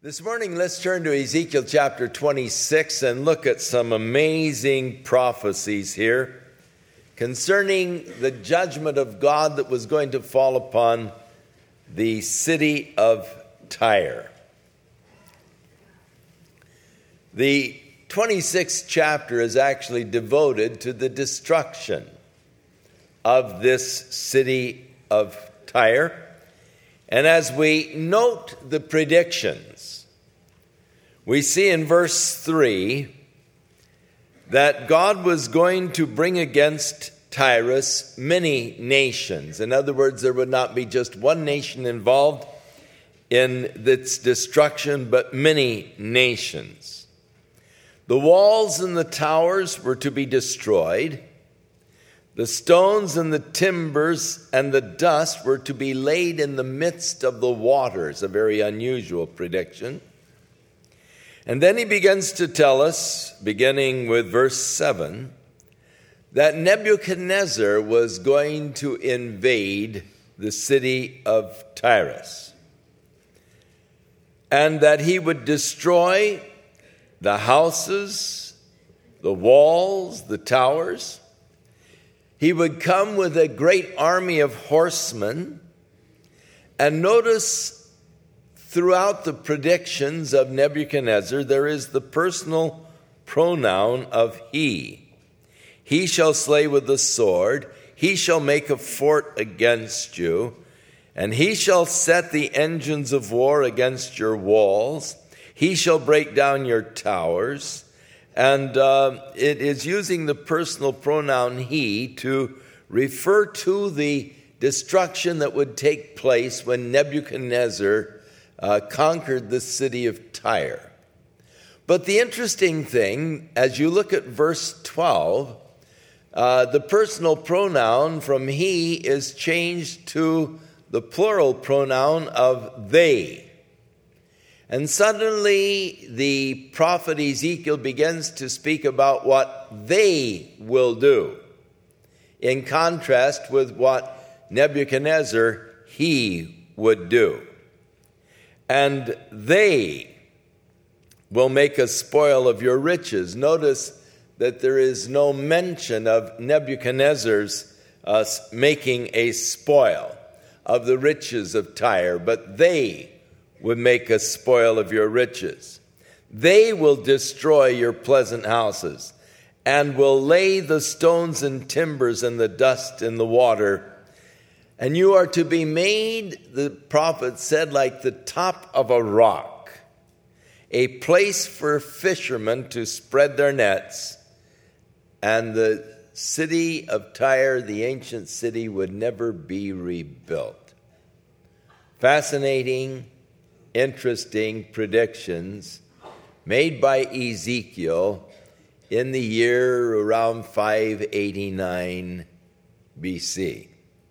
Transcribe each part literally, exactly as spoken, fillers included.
This morning, let's turn to Ezekiel chapter twenty-six and look at some amazing prophecies here concerning the judgment of God that was going to fall upon the city of Tyre. The twenty-sixth chapter is actually devoted to the destruction of this city of Tyre. And as we note the predictions, we see in verse three that God was going to bring against Tyrus many nations. In other words, there would not be just one nation involved in its destruction, but many nations. The walls and the towers were to be destroyed. The stones and the timbers and the dust were to be laid in the midst of the waters, a very unusual prediction. And then he begins to tell us, beginning with verse seven, that Nebuchadnezzar was going to invade the city of Tyrus, and that he would destroy the houses, the walls, the towers. He would come with a great army of horsemen. And notice throughout the predictions of Nebuchadnezzar, there is the personal pronoun of he. He shall slay with the sword. He shall make a fort against you. And he shall set the engines of war against your walls. He shall break down your towers. And uh, it is using the personal pronoun he to refer to the destruction that would take place when Nebuchadnezzar uh, conquered the city of Tyre. But the interesting thing, as you look at verse twelve, uh, the personal pronoun from he is changed to the plural pronoun of they. And suddenly the prophet Ezekiel begins to speak about what they will do, in contrast with what Nebuchadnezzar, he would do. And they will make a spoil of your riches. Notice that there is no mention of Nebuchadnezzar's uh, making a spoil of the riches of Tyre, but they would make a spoil of your riches. They will destroy your pleasant houses and will lay the stones and timbers and the dust in the water. And you are to be made, the prophet said, like the top of a rock, a place for fishermen to spread their nets. And the city of Tyre, the ancient city, would never be rebuilt. Fascinating, interesting predictions made by Ezekiel in the year around five eighty-nine B C.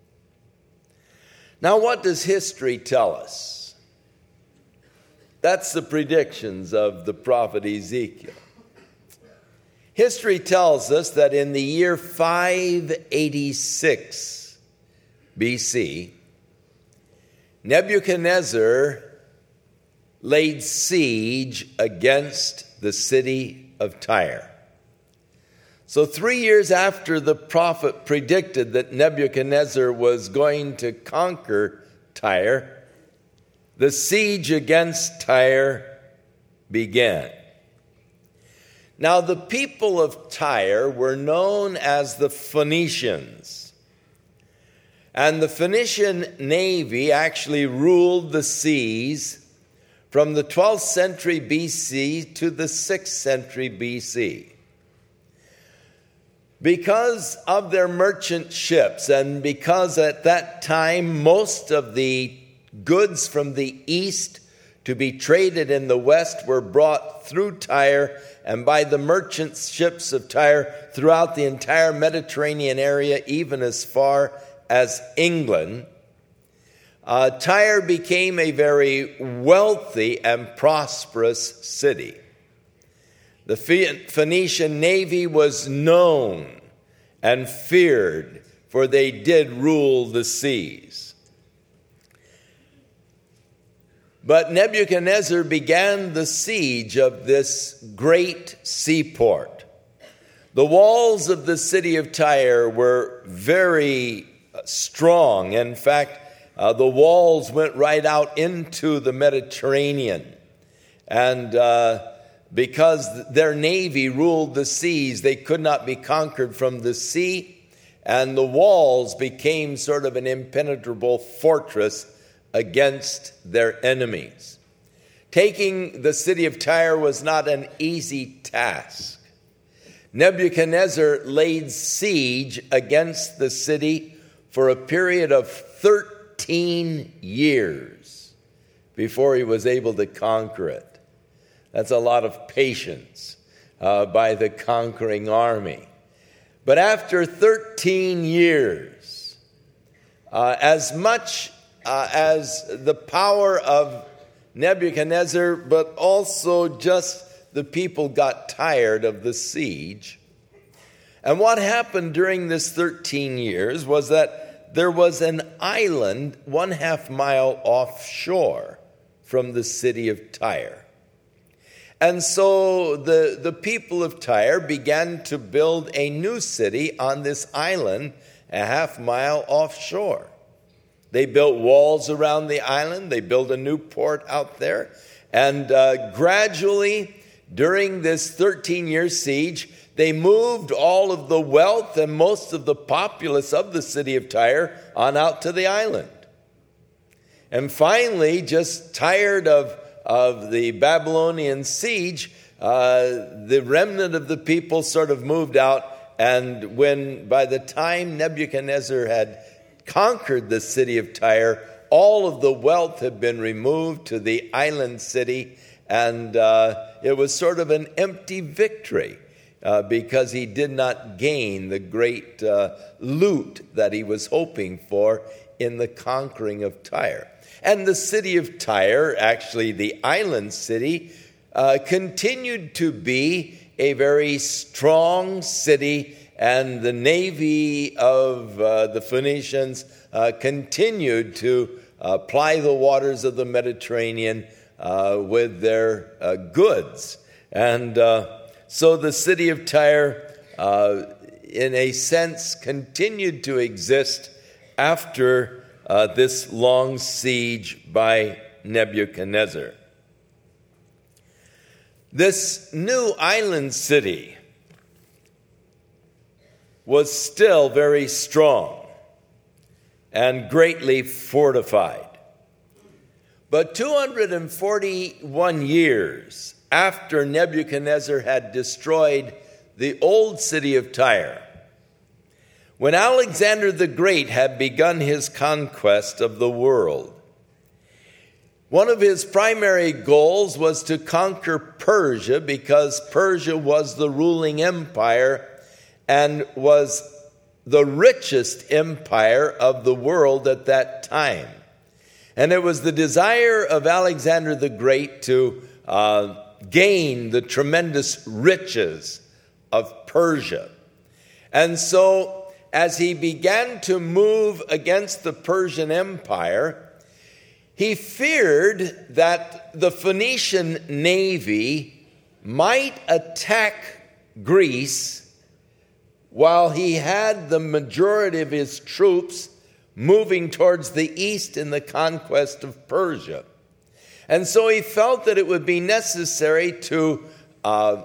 Now, what does history tell us? That's the predictions of the prophet Ezekiel. History tells us that in the year five eighty-six B C, Nebuchadnezzar laid siege against the city of Tyre. So three years after the prophet predicted that Nebuchadnezzar was going to conquer Tyre, the siege against Tyre began. Now, the people of Tyre were known as the Phoenicians. And the Phoenician navy actually ruled the seas from the twelfth century B C to the sixth century B C. Because of their merchant ships, and because at that time most of the goods from the east to be traded in the west were brought through Tyre and by the merchant ships of Tyre throughout the entire Mediterranean area, even as far as England, Uh, Tyre became a very wealthy and prosperous city. The Phoenician navy was known and feared, for they did rule the seas. But Nebuchadnezzar began the siege of this great seaport. The walls of the city of Tyre were very strong. In fact, uh, the walls went right out into the Mediterranean. And uh, because their navy ruled the seas, they could not be conquered from the sea. And the walls became sort of an impenetrable fortress against their enemies. Taking the city of Tyre was not an easy task. Nebuchadnezzar laid siege against the city for a period of thirteen years before he was able to conquer it. That's a lot of patience uh, by the conquering army. But after thirteen years, uh, as much uh, as the power of Nebuchadnezzar, but also just the people got tired of the siege. And what happened during this thirteen years was that there was an island one half mile offshore from the city of Tyre. And so the, the people of Tyre began to build a new city on this island a half mile offshore. They built walls around the island. They built a new port out there. And uh, gradually, during this thirteen-year siege, they moved all of the wealth and most of the populace of the city of Tyre on out to the island. And finally, just tired of, of the Babylonian siege, uh, the remnant of the people sort of moved out. And when, by the time Nebuchadnezzar had conquered the city of Tyre, all of the wealth had been removed to the island city, and uh, it was sort of an empty victory uh, because he did not gain the great uh, loot that he was hoping for in the conquering of Tyre. And the city of Tyre, actually the island city, uh, continued to be a very strong city. And the navy of uh, the Phoenicians uh, continued to uh, ply the waters of the Mediterranean uh, with their uh, goods. And uh, so the city of Tyre, uh, in a sense, continued to exist after uh, this long siege by Nebuchadnezzar. This new island city was still very strong and greatly fortified. But two hundred forty-one years after Nebuchadnezzar had destroyed the old city of Tyre, when Alexander the Great had begun his conquest of the world, one of his primary goals was to conquer Persia, because Persia was the ruling empire and was the richest empire of the world at that time. And it was the desire of Alexander the Great to uh, gain the tremendous riches of Persia. And so, as he began to move against the Persian Empire, he feared that the Phoenician navy might attack Greece while he had the majority of his troops moving towards the east in the conquest of Persia. And so he felt that it would be necessary to uh,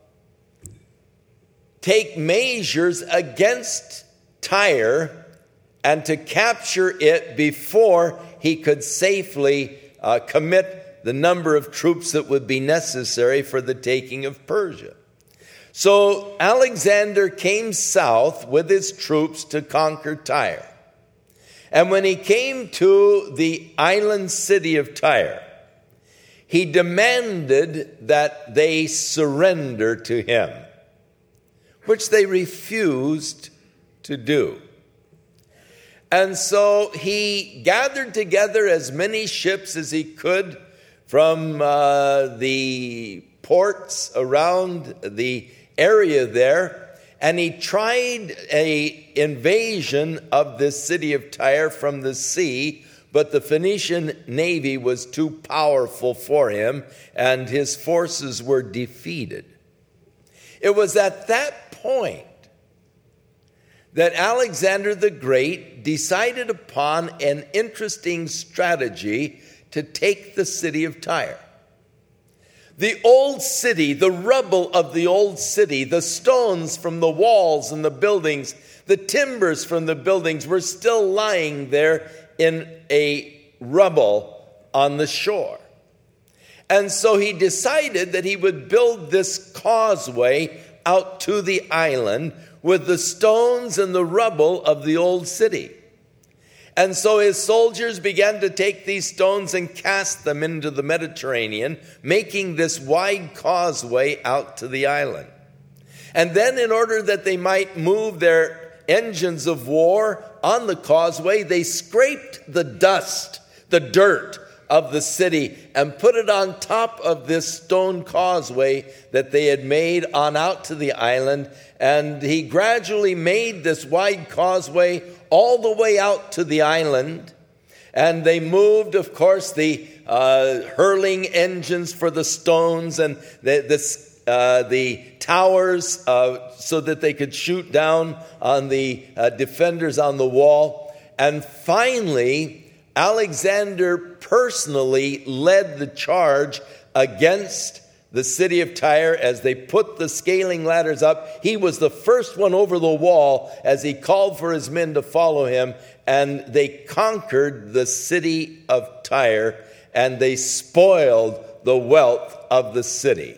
take measures against Tyre and to capture it before he could safely uh, commit the number of troops that would be necessary for the taking of Persia. So Alexander came south with his troops to conquer Tyre. And when he came to the island city of Tyre, he demanded that they surrender to him, which they refused to do. And so he gathered together as many ships as he could from uh, the ports around the area there, and he tried a invasion of this city of Tyre from the sea, but the Phoenician navy was too powerful for him, and his forces were defeated. It was at that point that Alexander the Great decided upon an interesting strategy to take the city of Tyre. The old city, the rubble of the old city, the stones from the walls and the buildings, the timbers from the buildings were still lying there in a rubble on the shore. And so he decided that he would build this causeway out to the island with the stones and the rubble of the old city. And so his soldiers began to take these stones and cast them into the Mediterranean, making this wide causeway out to the island. And then, in order that they might move their engines of war on the causeway, they scraped the dust, the dirt of the city, and put it on top of this stone causeway that they had made on out to the island. And he gradually made this wide causeway all the way out to the island. And they moved, of course, the uh, hurling engines for the stones and the, the, uh, the towers uh, so that they could shoot down on the uh, defenders on the wall. And finally, Alexander personally led the charge against the city of Tyre as they put the scaling ladders up. He was the first one over the wall as he called for his men to follow him, and they conquered the city of Tyre, and they spoiled the wealth of the city.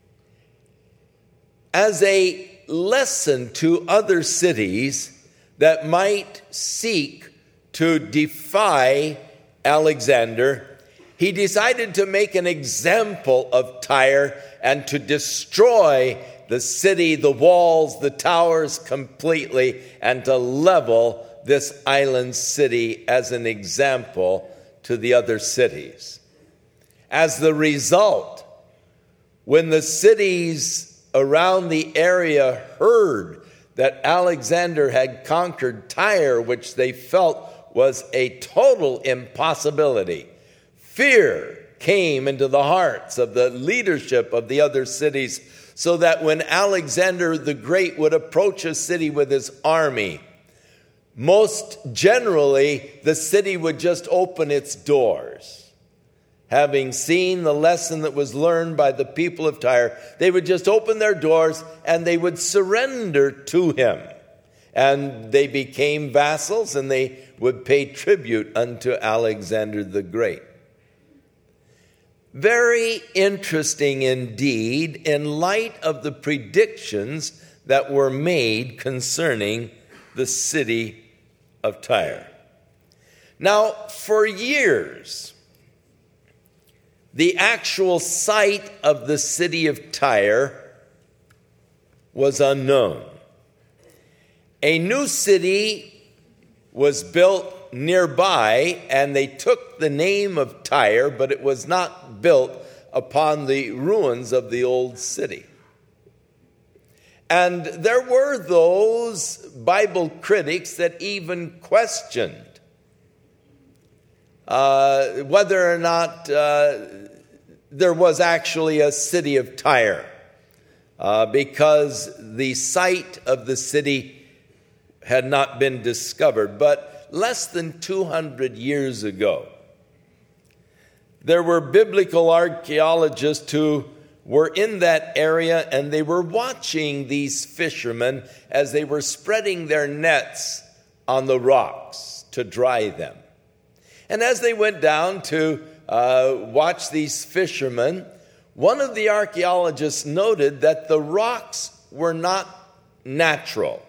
As a lesson to other cities that might seek to defy Alexander, he decided to make an example of Tyre and to destroy the city, the walls, the towers completely, and to level this island city as an example to the other cities. As the result, when the cities around the area heard that Alexander had conquered Tyre, which they felt was a total impossibility, fear came into the hearts of the leadership of the other cities, so that when Alexander the Great would approach a city with his army, most generally the city would just open its doors. Having seen the lesson that was learned by the people of Tyre, they would just open their doors and they would surrender to him. And they became vassals, and they would pay tribute unto Alexander the Great. Very interesting indeed, in light of the predictions that were made concerning the city of Tyre. Now, for years, the actual site of the city of Tyre was unknown. A new city was built nearby, and they took the name of Tyre, but it was not built upon the ruins of the old city. And there were those Bible critics that even questioned uh, whether or not uh, there was actually a city of Tyre, uh, because the site of the city had not been discovered. But less than two hundred years ago, there were biblical archaeologists who were in that area, and they were watching these fishermen as they were spreading their nets on the rocks to dry them. And as they went down to uh, watch these fishermen, one of the archaeologists noted that the rocks were not natural,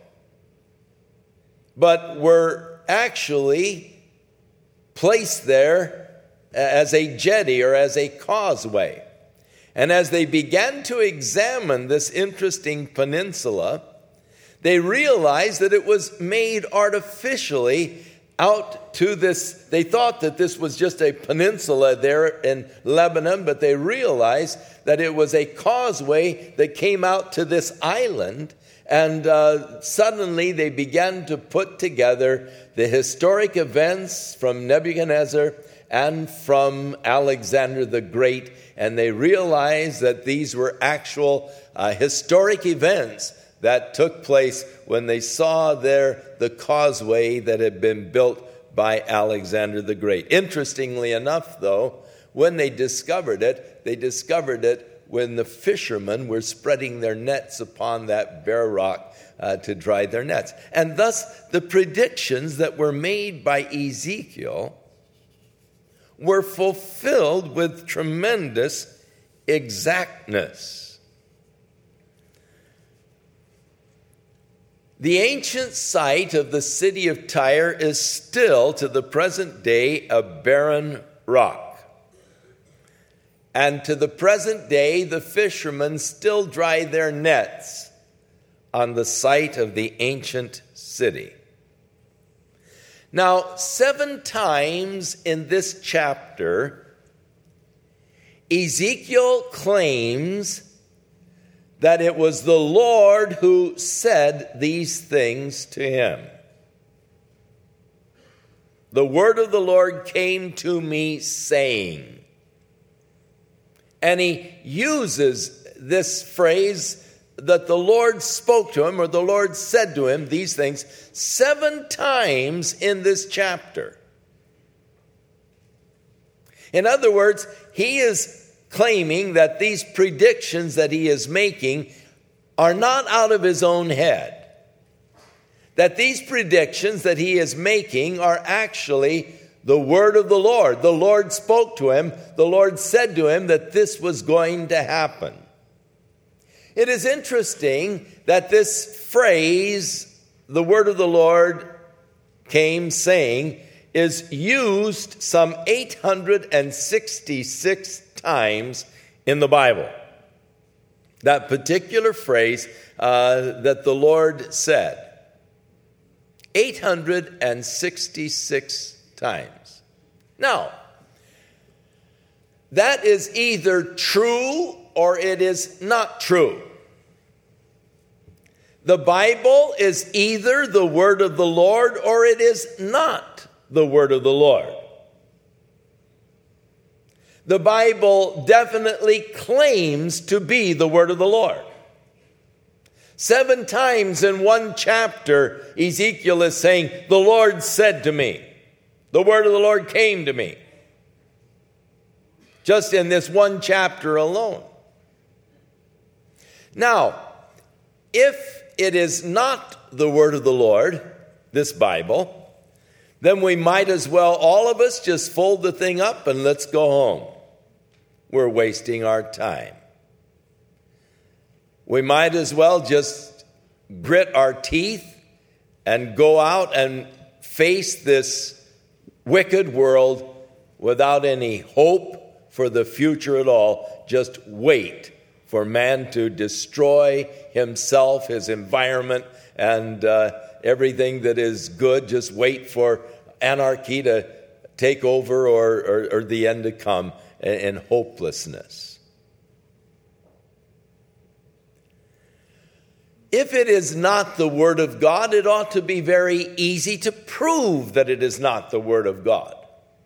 but were actually placed there as a jetty or as a causeway. And as they began to examine this interesting peninsula, they realized that it was made artificially out to this. They thought that this was just a peninsula there in Lebanon, but they realized that it was a causeway that came out to this island. And uh, suddenly they began to put together the historic events from Nebuchadnezzar and from Alexander the Great. And they realized that these were actual uh, historic events that took place when they saw there the causeway that had been built by Alexander the Great. Interestingly enough, though, when they discovered it, they discovered it when the fishermen were spreading their nets upon that bare rock uh, to dry their nets. And thus, the predictions that were made by Ezekiel were fulfilled with tremendous exactness. The ancient site of the city of Tyre is still, to the present day, a barren rock. And to the present day, the fishermen still dry their nets on the site of the ancient city. Now, seven times in this chapter, Ezekiel claims that it was the Lord who said these things to him. The word of the Lord came to me saying. And he uses this phrase that the Lord spoke to him, or the Lord said to him these things, seven times in this chapter. In other words, he is claiming that these predictions that he is making are not out of his own head. That these predictions that he is making are actually the word of the Lord. The Lord spoke to him. The Lord said to him that this was going to happen. It is interesting that this phrase, the word of the Lord came saying, is used some eight hundred sixty-six times in the Bible. That particular phrase uh, that the Lord said, eight hundred sixty-six times. Now, that is either true or it is not true. The Bible is either the word of the Lord or it is not the word of the Lord. The Bible definitely claims to be the word of the Lord. Seven times in one chapter, Ezekiel is saying, the Lord said to me. The word of the Lord came to me. Just in this one chapter alone. Now, if it is not the word of the Lord, this Bible, then we might as well, all of us, just fold the thing up and let's go home. We're wasting our time. We might as well just grit our teeth and go out and face this wicked world without any hope for the future at all. Just wait for man to destroy himself, his environment, and uh, everything that is good. Just wait for anarchy to take over or, or, or the end to come in hopelessness. If it is not the Word of God, it ought to be very easy to prove that it is not the Word of God.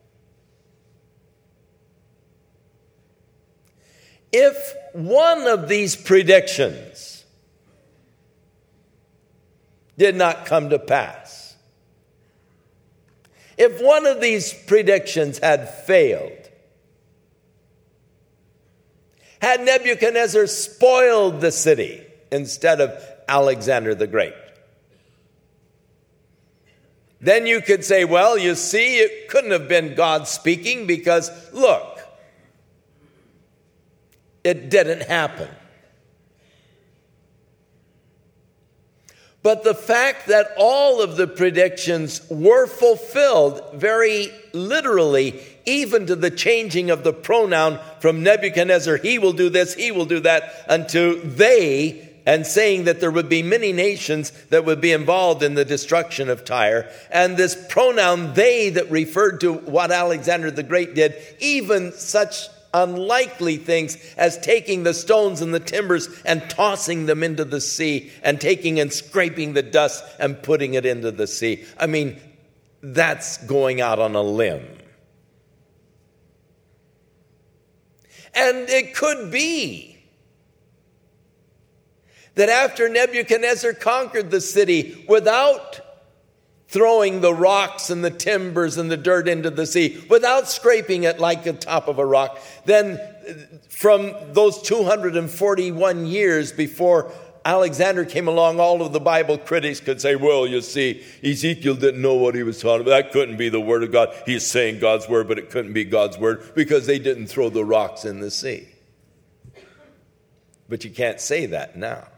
If one of these predictions did not come to pass, if one of these predictions had failed, had Nebuchadnezzar spoiled the city instead of Alexander the Great, then you could say, well, you see, it couldn't have been God speaking because, look, it didn't happen. But the fact that all of the predictions were fulfilled very literally, even to the changing of the pronoun from Nebuchadnezzar, he will do this, he will do that, unto they, and saying that there would be many nations that would be involved in the destruction of Tyre. And this pronoun they that referred to what Alexander the Great did, even such unlikely things as taking the stones and the timbers and tossing them into the sea, and taking and scraping the dust and putting it into the sea. I mean, that's going out on a limb. And it could be that after Nebuchadnezzar conquered the city without throwing the rocks and the timbers and the dirt into the sea, without scraping it like the top of a rock, then from those two hundred forty-one years before Alexander came along, all of the Bible critics could say, well, you see, Ezekiel didn't know what he was talking about. That couldn't be the word of God. He's saying God's word, but it couldn't be God's word because they didn't throw the rocks in the sea. But you can't say that now.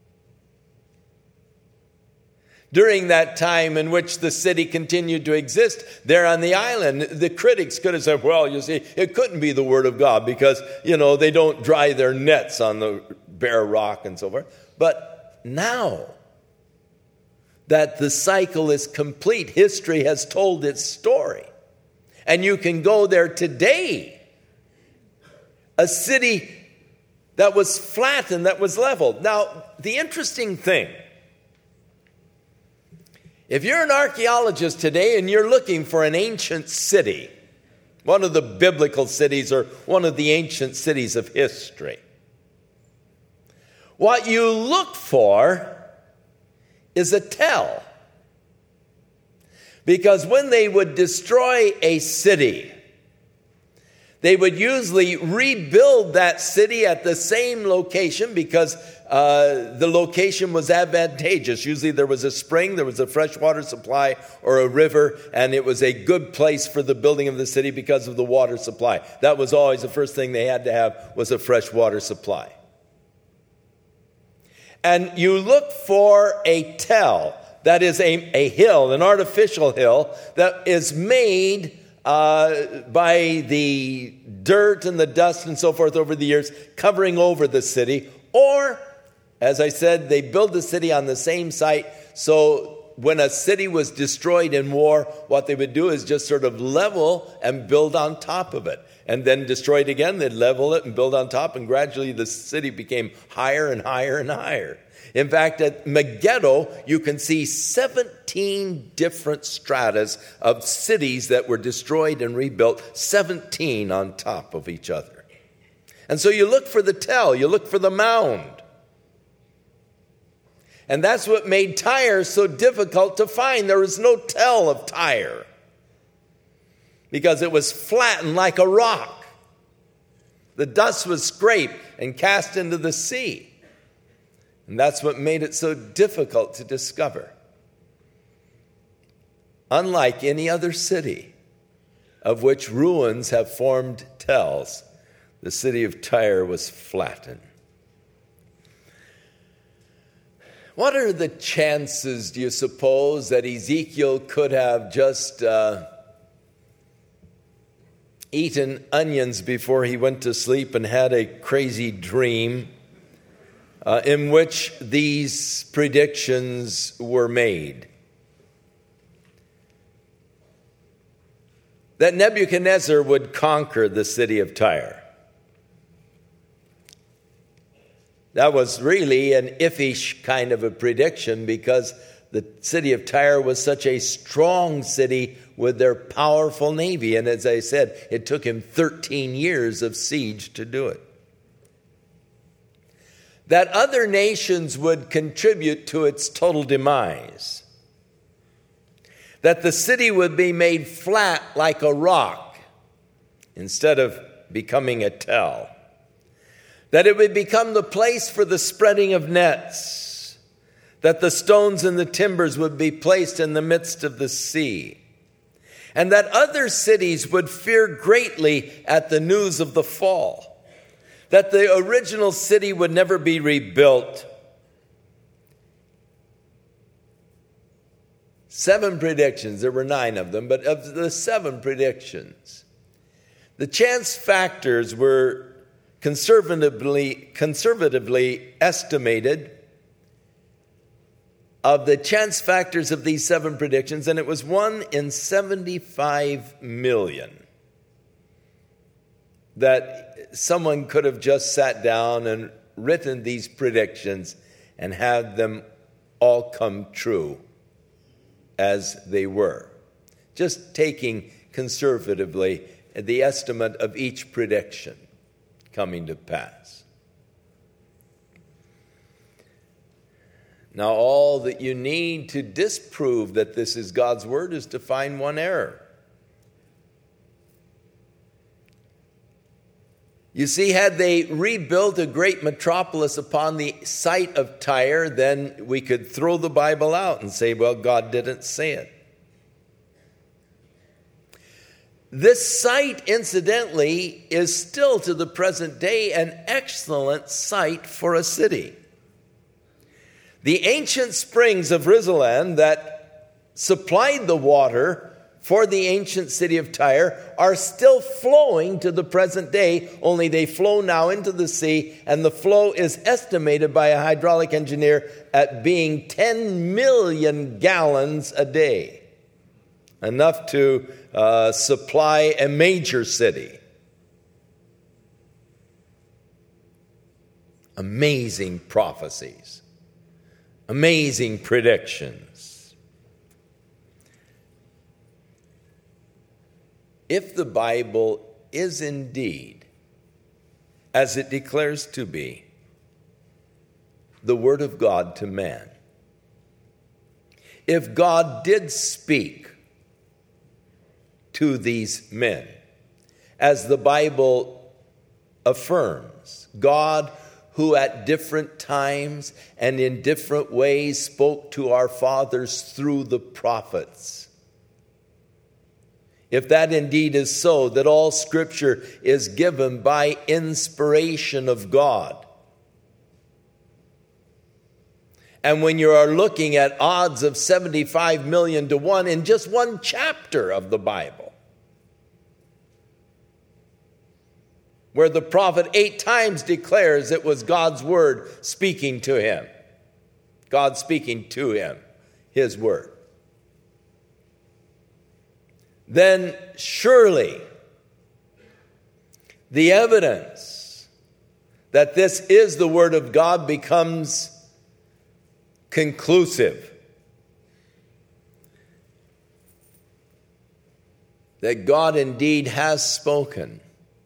During that time in which the city continued to exist there on the island, the critics could have said, well, you see, it couldn't be the word of God because, you know, they don't dry their nets on the bare rock and so forth. But now that the cycle is complete, history has told its story. And you can go there today. A city that was flattened, that was leveled. Now, the interesting thing, if you're an archaeologist today and you're looking for an ancient city, one of the biblical cities or one of the ancient cities of history, what you look for is a tell. Because when they would destroy a city, they would usually rebuild that city at the same location because uh, the location was advantageous. Usually there was a spring, there was a freshwater supply or a river, and it was a good place for the building of the city because of the water supply. That was always the first thing they had to have, was a freshwater supply. And you look for a tell, that is a, a hill, an artificial hill that is made Uh, by the dirt and the dust and so forth over the years, covering over the city. Or, as I said, they build the city on the same site, so when a city was destroyed in war, what they would do is just sort of level and build on top of it. And then destroy it again, they'd level it and build on top, and gradually the city became higher and higher and higher. In fact, at Megiddo, you can see seventeen different stratas of cities that were destroyed and rebuilt, seventeen on top of each other. And so you look for the tell, you look for the mound. And that's what made Tyre so difficult to find. There was no tell of Tyre because it was flattened like a rock. The dust was scraped and cast into the sea. And that's what made it so difficult to discover. Unlike any other city of which ruins have formed tells, the city of Tyre was flattened. What are the chances, do you suppose, that Ezekiel could have just uh, eaten onions before he went to sleep and had a crazy dream Uh, in which these predictions were made? That Nebuchadnezzar would conquer the city of Tyre. That was really an iffish kind of a prediction because the city of Tyre was such a strong city with their powerful navy. And as I said, it took him thirteen years of siege to do it. That other nations would contribute to its total demise. That the city would be made flat like a rock instead of becoming a tell. That it would become the place for the spreading of nets. That the stones and the timbers would be placed in the midst of the sea. And that other cities would fear greatly at the news of the fall. That the original city would never be rebuilt. Seven predictions, there were nine of them, but of the seven predictions, the chance factors were conservatively, conservatively estimated of the chance factors of these seven predictions, and it was one in seventy-five million that someone could have just sat down and written these predictions and had them all come true as they were. Just taking conservatively the estimate of each prediction coming to pass. Now, all that you need to disprove that this is God's word is to find one error. You see, had they rebuilt a great metropolis upon the site of Tyre, then we could throw the Bible out and say, well, God didn't say it. This site, incidentally, is still to the present day an excellent site for a city. The ancient springs of Rizzalan that supplied the water for the ancient city of Tyre are still flowing to the present day, only they flow now into the sea, and the flow is estimated by a hydraulic engineer at being ten million gallons a day, enough to uh, supply a major city. Amazing prophecies, amazing predictions. If the Bible is indeed, as it declares to be, the Word of God to man, if God did speak to these men, as the Bible affirms, God who at different times and in different ways spoke to our fathers through the prophets, if that indeed is so, that all Scripture is given by inspiration of God, and when you are looking at odds of seventy-five million to one in just one chapter of the Bible, where the prophet eight times declares it was God's word speaking to him, God speaking to him, his word, then surely the evidence that this is the word of God becomes conclusive. That God indeed has spoken.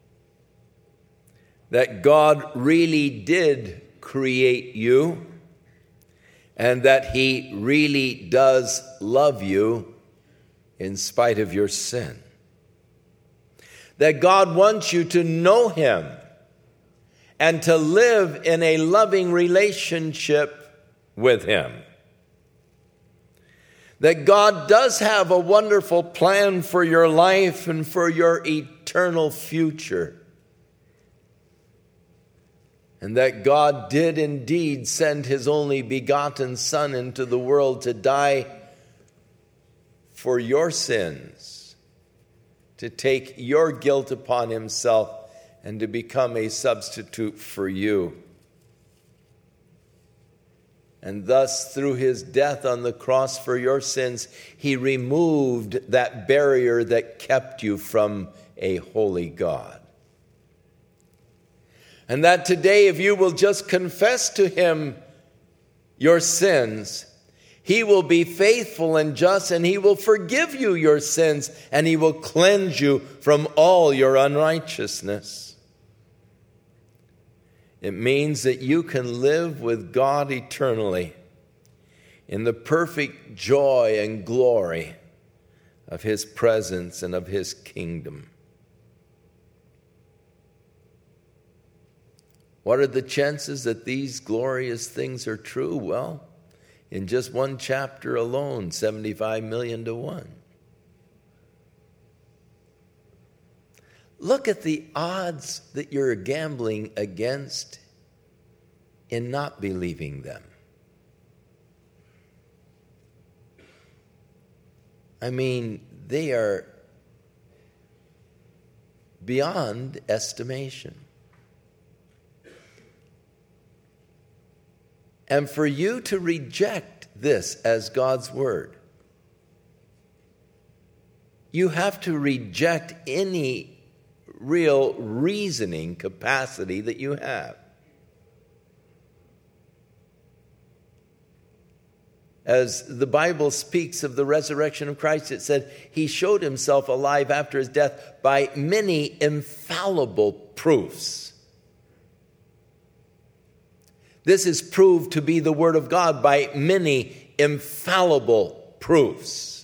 That God really did create you, and that He really does love you in spite of your sin. That God wants you to know Him and to live in a loving relationship with Him. That God does have a wonderful plan for your life and for your eternal future. And that God did indeed send His only begotten Son into the world to die for your sins, to take your guilt upon Himself and to become a substitute for you. And thus, through His death on the cross for your sins, He removed that barrier that kept you from a holy God. And that today, if you will just confess to Him your sins, He will be faithful and just, and He will forgive you your sins, and He will cleanse you from all your unrighteousness. It means that you can live with God eternally in the perfect joy and glory of His presence and of His kingdom. What are the chances that these glorious things are true? Well, in just one chapter alone, seventy-five million to one. Look at the odds that you're gambling against in not believing them. I mean, they are beyond estimation. And for you to reject this as God's word. You have to reject any real reasoning capacity that you have. As the Bible speaks of the resurrection of Christ, it said he showed himself alive after his death by many infallible proofs. This is proved to be the word of God by many infallible proofs.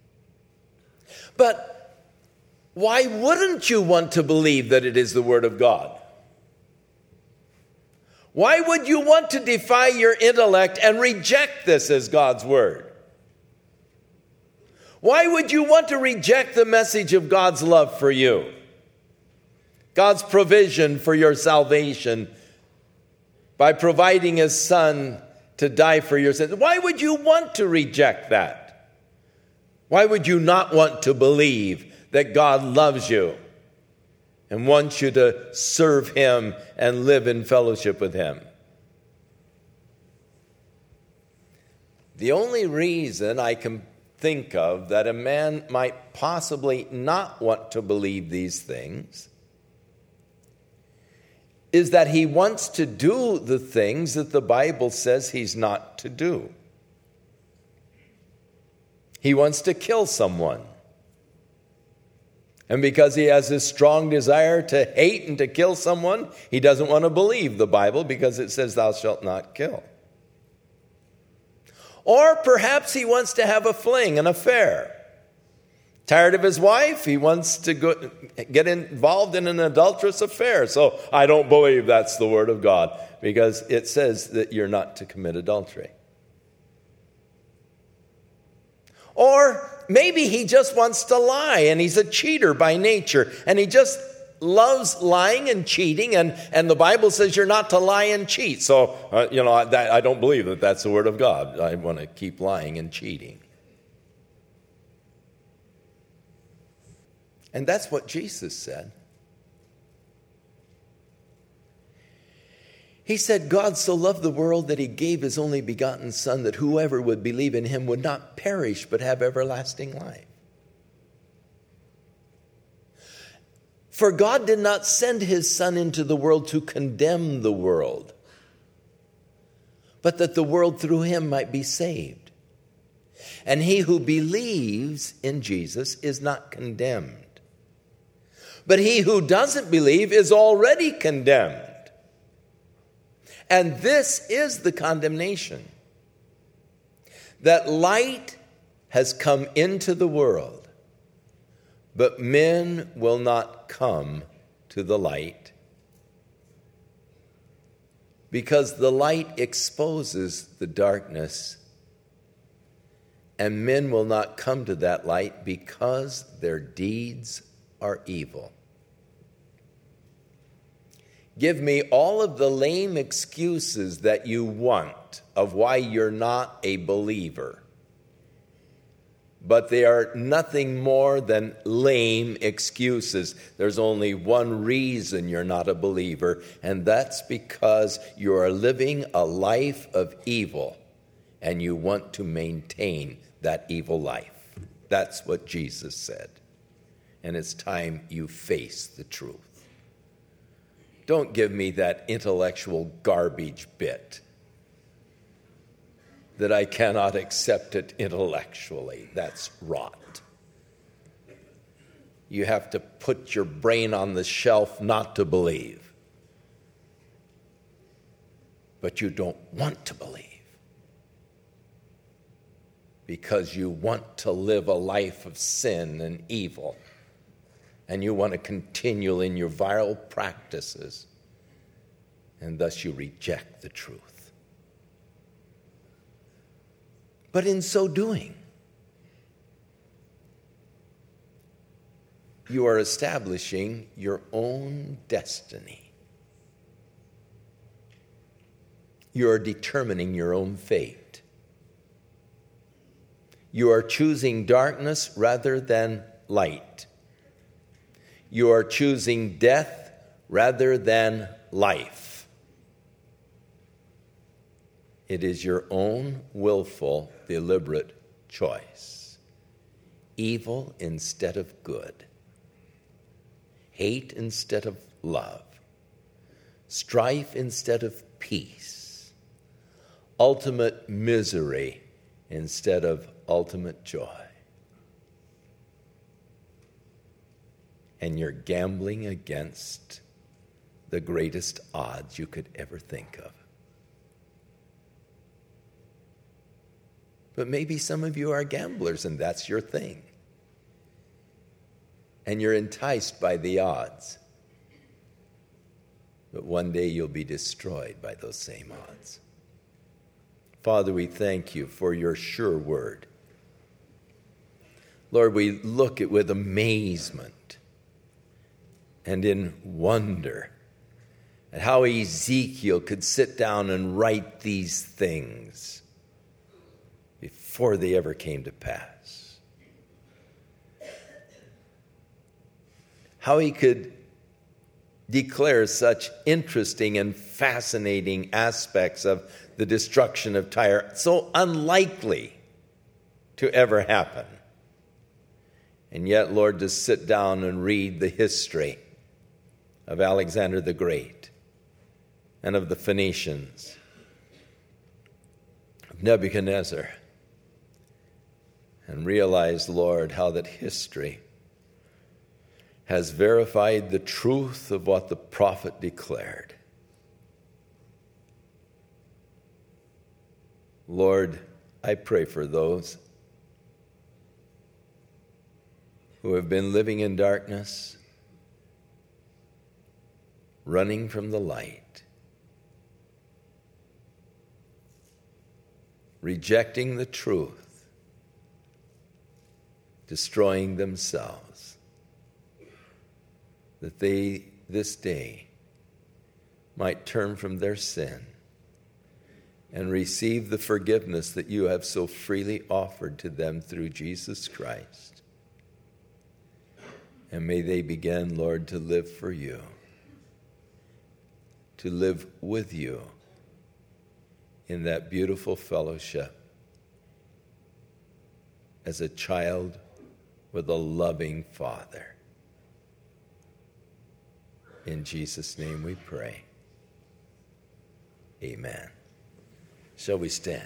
But why wouldn't you want to believe that it is the word of God? Why would you want to defy your intellect and reject this as God's word? Why would you want to reject the message of God's love for you? God's provision for your salvation by providing his son to die for your sins. Why would you want to reject that? Why would you not want to believe that God loves you and wants you to serve him and live in fellowship with him? The only reason I can think of that a man might possibly not want to believe these things is that he wants to do the things that the Bible says he's not to do. He wants to kill someone. And because he has this strong desire to hate and to kill someone, he doesn't want to believe the Bible because it says thou shalt not kill. Or perhaps he wants to have a fling, an affair. Tired of his wife, he wants to go, get involved in an adulterous affair. So I don't believe that's the word of God because it says that you're not to commit adultery. Or maybe he just wants to lie and he's a cheater by nature and he just loves lying and cheating, and, and the Bible says you're not to lie and cheat. So, uh, you know, that, I don't believe that that's the word of God. I want to keep lying and cheating. And that's what Jesus said. He said, God so loved the world that he gave his only begotten Son, that whoever would believe in him would not perish but have everlasting life. For God did not send his Son into the world to condemn the world, but that the world through him might be saved. And he who believes in Jesus is not condemned. But he who doesn't believe is already condemned. And this is the condemnation, that light has come into the world, but men will not come to the light, because the light exposes the darkness, and men will not come to that light because their deeds are evil. Give me all of the lame excuses that you want of why you're not a believer. But they are nothing more than lame excuses. There's only one reason you're not a believer, and that's because you are living a life of evil, and you want to maintain that evil life. That's what Jesus said. And it's time you face the truth. Don't give me that intellectual garbage bit that I cannot accept it intellectually. That's rot. You have to put your brain on the shelf not to believe. But you don't want to believe because you want to live a life of sin and evil. And you want to continue in your vile practices, and thus you reject the truth. But in so doing, you are establishing your own destiny. You are determining your own fate. You are choosing darkness rather than light. You are choosing death rather than life. It is your own willful, deliberate choice. Evil instead of good. Hate instead of love. Strife instead of peace. Ultimate misery instead of ultimate joy. And you're gambling against the greatest odds you could ever think of. But maybe some of you are gamblers and that's your thing. And you're enticed by the odds. But one day you'll be destroyed by those same odds. Father, we thank you for your sure word. Lord, we look at with amazement and in wonder at how Ezekiel could sit down and write these things before they ever came to pass. How he could declare such interesting and fascinating aspects of the destruction of Tyre, so unlikely to ever happen. And yet, Lord, to sit down and read the history of Alexander the Great and of the Phoenicians, of Nebuchadnezzar, and realize, Lord, how that history has verified the truth of what the prophet declared. Lord, I pray for those who have been living in darkness, running from the light, rejecting the truth, destroying themselves, that they this day might turn from their sin and receive the forgiveness that you have so freely offered to them through Jesus Christ. And may they begin, Lord, to live for you, to live with you in that beautiful fellowship as a child with a loving Father. In Jesus' name we pray. Amen. Shall we stand?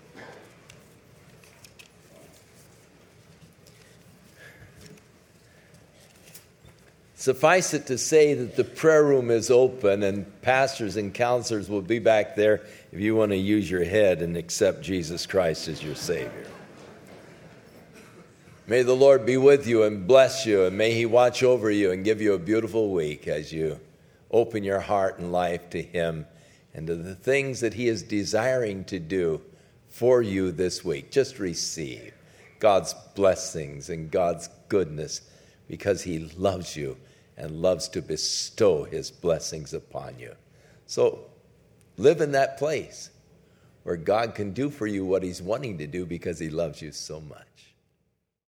Suffice it to say that the prayer room is open and pastors and counselors will be back there if you want to use your head and accept Jesus Christ as your Savior. May the Lord be with you and bless you, and may he watch over you and give you a beautiful week as you open your heart and life to him and to the things that he is desiring to do for you this week. Just receive God's blessings and God's goodness because he loves you and loves to bestow his blessings upon you. So live in that place where God can do for you what he's wanting to do because he loves you so much.